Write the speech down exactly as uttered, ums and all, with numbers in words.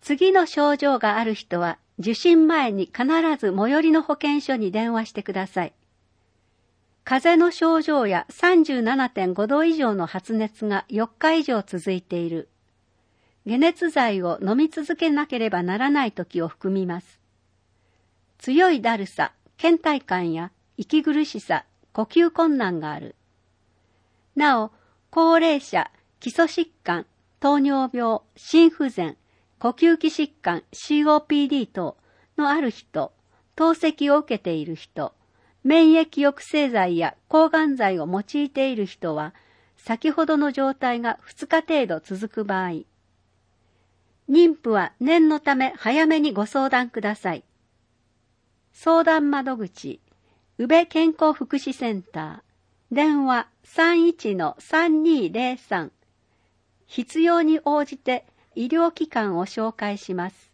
次の症状がある人は受診前に必ず最寄りの保健所に電話してください。風邪の症状や さんじゅうななてんご 度以上の発熱がよっか以上続いている。解熱剤を飲み続けなければならない時を含みます。強いだるさ、倦怠感や息苦しさ、呼吸困難がある。なお、高齢者、基礎疾患、糖尿病、心不全、呼吸器疾患 シーオーピーディー 等のある人、透析を受けている人、免疫抑制剤や抗がん剤を用いている人は、先ほどの状態がふつか程度続く場合、妊婦は念のため早めにご相談ください。相談窓口、宇部健康福祉センター、電話 さんいちのさんにーぜろさん、必要に応じて医療機関を紹介します。